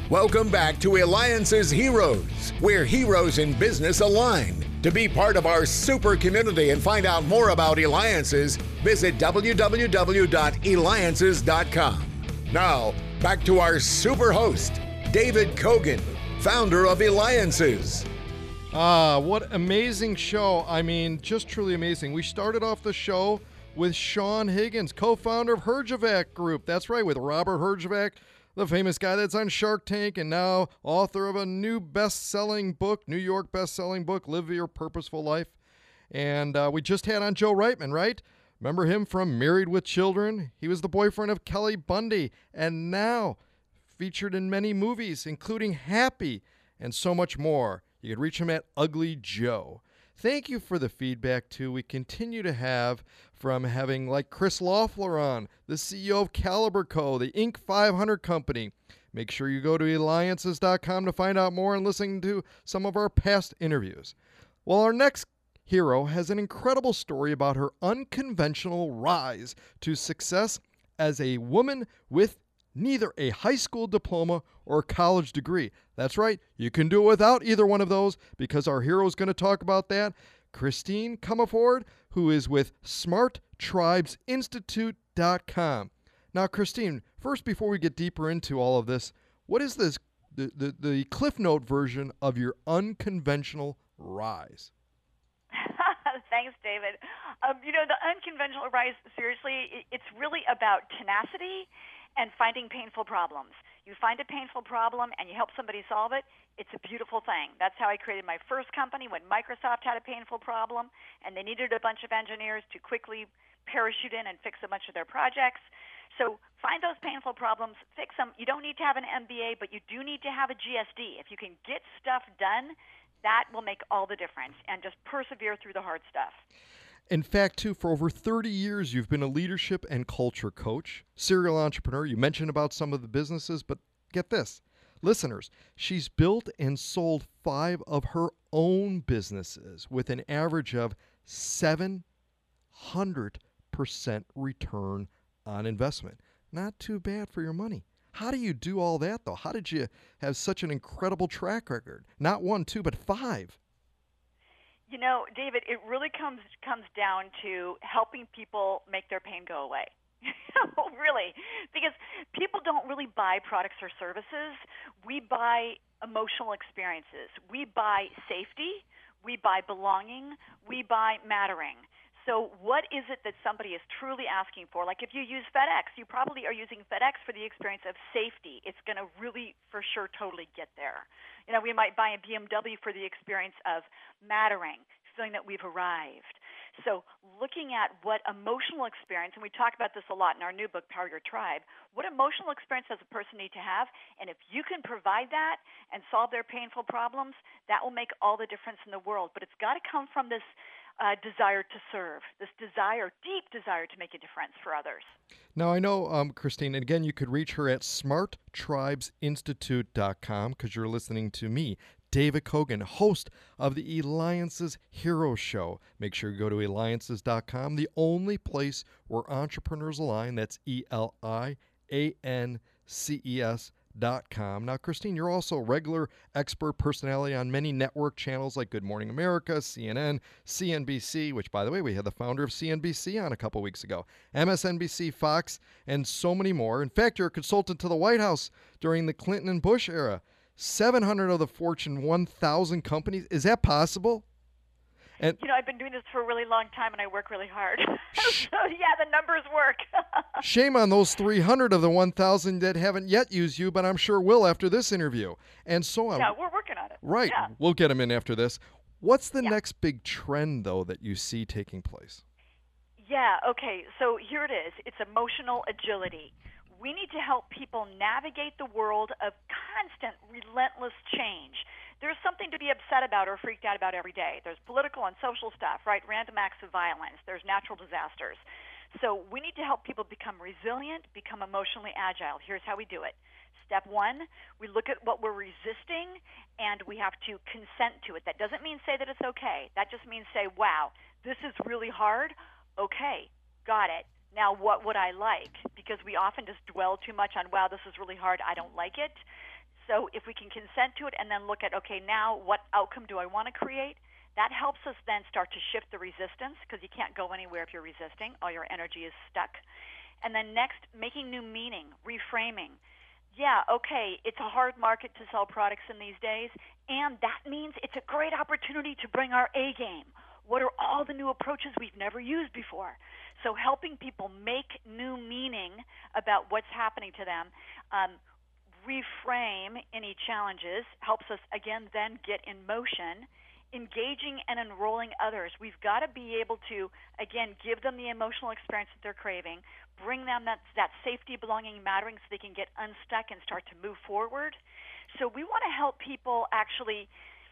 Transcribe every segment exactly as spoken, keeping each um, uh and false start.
Welcome back to Alliance's Heroes, where heroes in business align. To be part of our super community and find out more about Alliances, visit w w w dot alliances dot com. Now, back to our super host, David Kogan, founder of Alliances. Ah, what amazing show. I mean, just truly amazing. We started off the show with Sean Higgins, co-founder of Herjavec Group. That's right, with Robert Herjavec, the famous guy that's on Shark Tank and now author of a new best-selling book, New York best-selling book, Live Your Purposeful Life. And uh, we just had on Joe Reitman, right? Remember him from Married with Children? He was the boyfriend of Kelly Bundy and now featured in many movies, including Happy and so much more. You can reach him at Ugly Joe. Thank you for the feedback, too. We continue to have from having like Chris Loeffler on, the C E O of Caliber Co., the Inc five hundred company. Make sure you go to alliances dot com to find out more and listen to some of our past interviews. Well, our next hero has an incredible story about her unconventional rise to success as a woman with neither a high school diploma or college degree. That's right, you can do it without either one of those because our hero is going to talk about that. Christine Comerford, who is with smart tribes institute dot com. Now, Christine, first, before we get deeper into all of this, what is this the, the, the Cliff Note version of your unconventional rise? Thanks, David. Um, you know, the unconventional rise, seriously, it's really about tenacity and finding painful problems. You find a painful problem and you help somebody solve it, it's a beautiful thing. That's how I created my first company when Microsoft had a painful problem and they needed a bunch of engineers to quickly parachute in and fix a bunch of their projects. So find those painful problems, fix them. You don't need to have an M B A, but you do need to have a G S D. If you can get stuff done, that will make all the difference, and just persevere through the hard stuff. In fact, too, for over thirty years, you've been a leadership and culture coach, serial entrepreneur. You mentioned about some of the businesses, but get this. Listeners, she's built and sold five of her own businesses with an average of seven hundred percent return on investment. Not too bad for your money. How do you do all that, though? How did you have such an incredible track record? Not one, two, but five. You know, David, it really comes comes down to helping people make their pain go away. Really, because people don't really buy products or services. We buy emotional experiences. We buy safety. We buy belonging. We buy mattering. So what is it that somebody is truly asking for? Like if you use FedEx, you probably are using FedEx for the experience of safety. It's going to really, for sure, totally get there. You know, we might buy a B M W for the experience of mattering, feeling that we've arrived. So looking at what emotional experience, and we talk about this a lot in our new book, Power Your Tribe, what emotional experience does a person need to have? And if you can provide that and solve their painful problems, that will make all the difference in the world. But it's got to come from this Uh, desire to serve, this desire, deep desire to make a difference for others. Now, I know, um, Christine, and again, you could reach her at smart tribes institute dot com because you're listening to me, David Kogan, host of the Alliances Hero Show. Make sure you go to alliances dot com, the only place where entrepreneurs align. That's E L I A N C E S dot com. Now, Christine, you're also a regular expert personality on many network channels like Good Morning America, C N N, C N B C, which, by the way, we had the founder of C N B C on a couple weeks ago, M S N B C, Fox, and so many more. In fact, you're a consultant to the White House during the Clinton and Bush era. seven hundred of the Fortune one thousand companies. Is that possible? And, you know, I've been doing this for a really long time, and I work really hard. So, yeah, the numbers work. Shame on those three hundred of the one thousand that haven't yet used you, but I'm sure will after this interview. And so on. Yeah, we're working on it. Right. Yeah. We'll get them in after this. What's the yeah. next big trend, though, that you see taking place? Yeah, okay. So here it is. It's emotional agility. We need to help people navigate the world of constant, relentless change. There's something to be upset about or freaked out about every day. There's political and social stuff, right? Random acts of violence. There's natural disasters. So we need to help people become resilient, become emotionally agile. Here's how we do it. Step one, we look at what we're resisting, and we have to consent to it. That doesn't mean say that it's okay. That just means say, wow, this is really hard. Okay, got it. Now what would I like? Because we often just dwell too much on, wow, this is really hard. I don't like it. So if we can consent to it and then look at, okay, now what outcome do I want to create? That helps us then start to shift the resistance, because you can't go anywhere if you're resisting. All your energy is stuck. And then next, making new meaning, reframing. Yeah, okay, it's a hard market to sell products in these days, and that means it's a great opportunity to bring our A game. What are all the new approaches we've never used before? So helping people make new meaning about what's happening to them, um, reframe any challenges, helps us, again, then get in motion. Engaging and enrolling others. We've got to be able to, again, give them the emotional experience that they're craving, bring them that, that safety, belonging, mattering, so they can get unstuck and start to move forward. So we want to help people actually,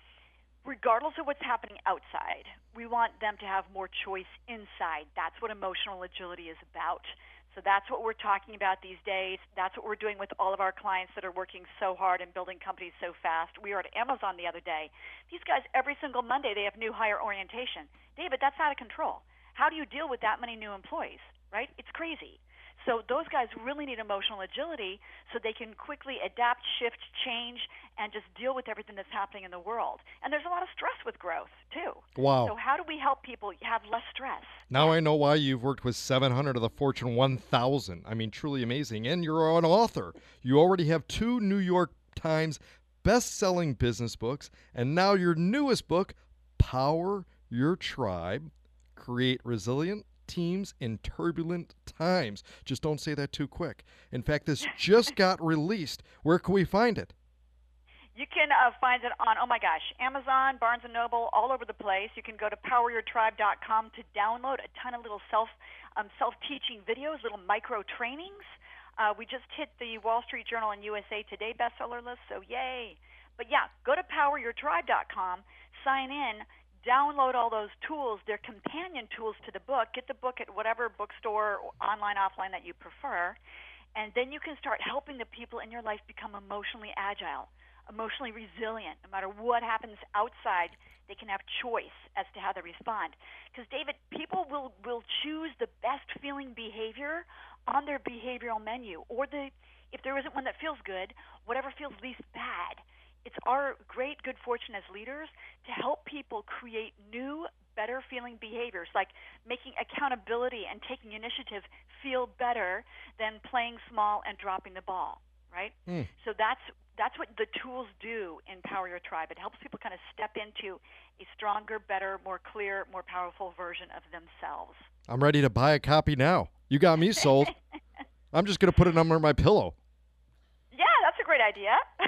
regardless of what's happening outside, we want them to have more choice inside. That's what emotional agility is about. So that's what we're talking about these days. That's what we're doing with all of our clients that are working so hard and building companies so fast. We were at Amazon the other day. These guys, every single Monday, they have new hire orientation. David, that's out of control. How do you deal with that many new employees, right? It's crazy. So those guys really need emotional agility so they can quickly adapt, shift, change, and just deal with everything that's happening in the world. And there's a lot of stress with growth, too. Wow. So how do we help people have less stress? Now I know why you've worked with seven hundred of the Fortune one thousand. I mean, truly amazing. And you're an author. You already have two New York Times best-selling business books, and now your newest book, Power Your Tribe, Create Resilient Teams in Turbulent Times. Just don't say that too quick. In fact, this just got released. Where can we find it? You can uh, find it on, oh my gosh, Amazon, Barnes and Noble, all over the place. You can go to power your tribe dot com to download a ton of little self, um, self-teaching videos, little micro trainings. Uh, we just hit the Wall Street Journal and U S A Today bestseller list, so yay. But yeah, go to power your tribe dot com, sign in, download all those tools. They're companion tools to the book. Get the book at whatever bookstore, online, offline, that you prefer. And then you can start helping the people in your life become emotionally agile, emotionally resilient. No matter what happens outside, they can have choice as to how they respond. Because, David, people will, will choose the best feeling behavior on their behavioral menu, or the, if there isn't one that feels good, whatever feels least bad. It's our great good fortune as leaders to help people create new, better feeling behaviors, like making accountability and taking initiative feel better than playing small and dropping the ball, right? Mm. So that's that's what the tools do in Power Your Tribe. It helps people kind of step into a stronger, better, more clear, more powerful version of themselves. I'm ready to buy a copy now. You got me sold. I'm just going to put it under my pillow. Yeah, that's a great idea.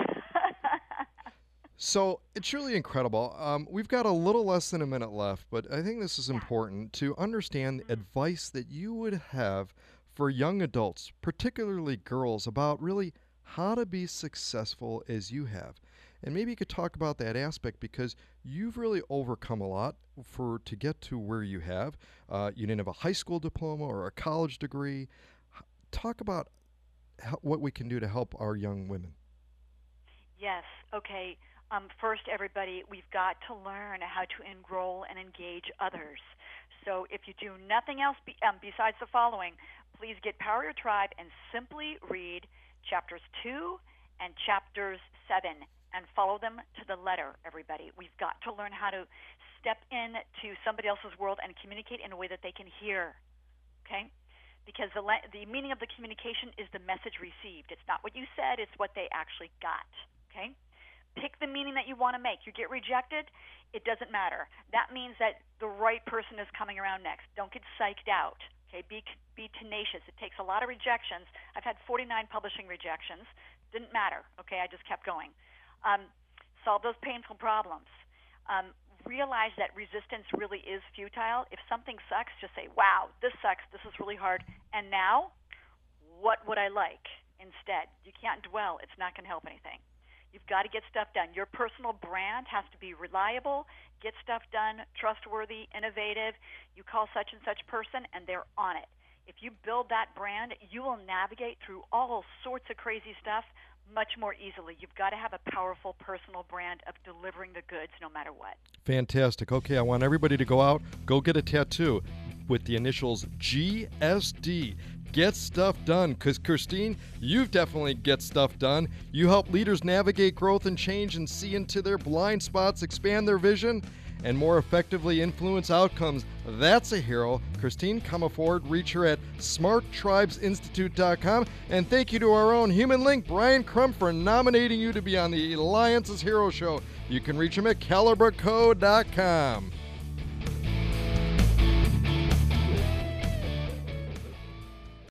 So it's really incredible. Um, we've got a little less than a minute left, but I think this is important to understand the advice that you would have for young adults, particularly girls, about really how to be successful as you have. And maybe you could talk about that aspect, because you've really overcome a lot for to get to where you have. Uh, you didn't have a high school diploma or a college degree. Talk about how, what we can do to help our young women. Yes. Okay. Um, first, everybody, we've got to learn how to enroll and engage others. So if you do nothing else be, um, besides the following, please get Power Your Tribe and simply read chapters two and chapters seven and follow them to the letter, everybody. We've got to learn how to step into somebody else's world and communicate in a way that they can hear, okay? Because the, le- the meaning of the communication is the message received. It's not what you said, it's what they actually got, okay? Pick the meaning that you want to make. You get rejected, it doesn't matter. That means that the right person is coming around next. Don't get psyched out. Okay, be be tenacious. It takes a lot of rejections. I've had forty-nine publishing rejections. Didn't matter. Okay, I just kept going. Um, solve those painful problems. Um, realize that resistance really is futile. If something sucks, just say, "Wow, this sucks. This is really hard." And now, what would I like instead? You can't dwell. It's not going to help anything. You've got to get stuff done. Your personal brand has to be reliable, get stuff done, trustworthy, innovative. You call such and such person, and they're on it. If you build that brand, you will navigate through all sorts of crazy stuff much more easily. You've got to have a powerful personal brand of delivering the goods no matter what. Fantastic. Okay, I want everybody to go out, go get a tattoo. with the initials G S D. Get stuff done, because Christine, you've definitely get stuff done. You help leaders navigate growth and change and see into their blind spots, expand their vision, and more effectively influence outcomes. That's a hero. Christine, come forward. Reach her at smart tribes institute dot com. And thank you to our own Human Link, Brian Crump, for nominating you to be on the Alliance's Hero Show. You can reach him at caliber co dot com.